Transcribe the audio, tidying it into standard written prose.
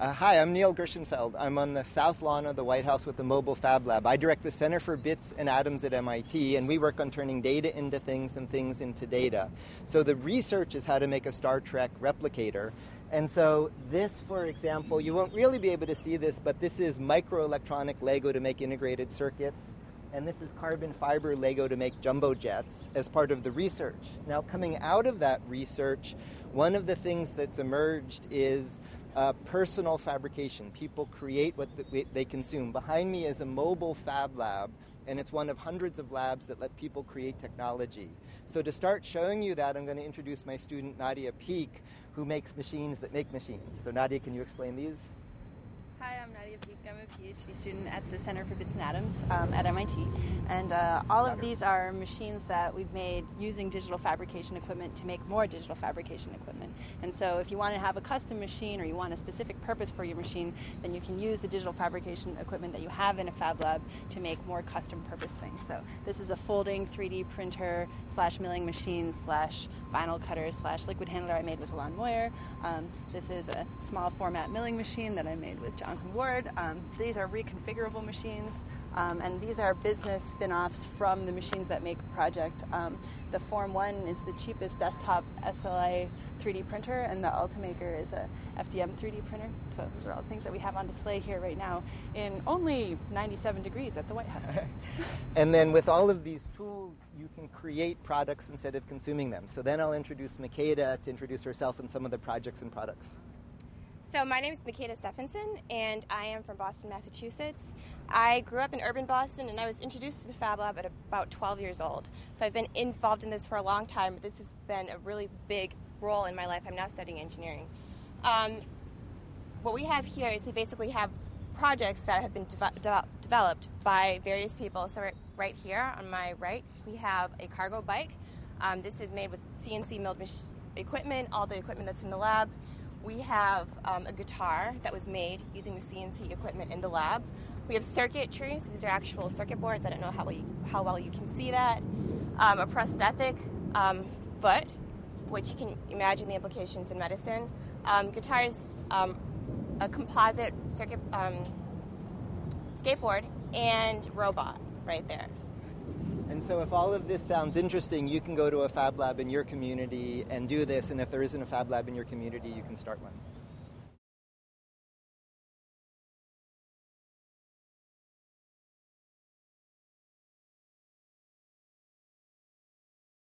Hi, I'm Neil Gershenfeld. I'm on the south lawn of the White House with the Mobile Fab Lab. I direct the Center for Bits and Atoms at MIT, and we work on turning data into things and things into data. So the research is how to make a Star Trek replicator. And so this, for example, you won't really be able to see this, but this is microelectronic Lego to make integrated circuits. And this is carbon fiber Lego to make jumbo jets as part of the research. Now, coming out of that research, one of the things that's emerged is personal fabrication. People create what they consume. Behind me is a mobile fab lab, and it's one of hundreds of labs that let people create technology. So to start showing you that, I'm going to introduce my student, Nadia Peek, who makes machines that make machines. So Nadia, can you explain these? Hi, I'm Nadia Peek. I'm a PhD student at the Center for Bits and Atoms at MIT. And all of these are machines that we've made using digital fabrication equipment to make more digital fabrication equipment. And so if you want to have a custom machine or you want a specific purpose for your machine, then you can use the digital fabrication equipment that you have in a fab lab to make more custom purpose things. So this is a folding 3D printer / milling machine / vinyl cutter / liquid handler I made with Alon Moyer. This is a small format milling machine that I made with Jonathan Ward. These are reconfigurable machines, and these are business spin-offs from the machines that make project. The Form 1 is the cheapest desktop SLA 3D printer, and the Ultimaker is a FDM 3D printer. So those are all the things that we have on display here right now in only 97 degrees at the White House. And then with all of these tools, you can create products instead of consuming them. So then I'll introduce Makeda to introduce herself and some of the projects and products. So my name is Makeda Stephenson, and I am from Boston, Massachusetts. I grew up in urban Boston, and I was introduced to the Fab Lab at about 12 years old. So I've been involved in this for a long time, but this has been a really big role in my life. I'm now studying engineering. What we have here is we basically have projects that have been developed by various people. So right here on my right, we have a cargo bike. This is made with CNC milled equipment, all the equipment that's in the lab. We have a guitar that was made using the CNC equipment in the lab. We have circuitry, so these are actual circuit boards. I don't know how well you can see that. A prosthetic foot, which you can imagine the implications in medicine. Guitars, a composite circuit skateboard, and robot right there. And so if all of this sounds interesting, you can go to a fab lab in your community and do this, and if there isn't a fab lab in your community, you can start one.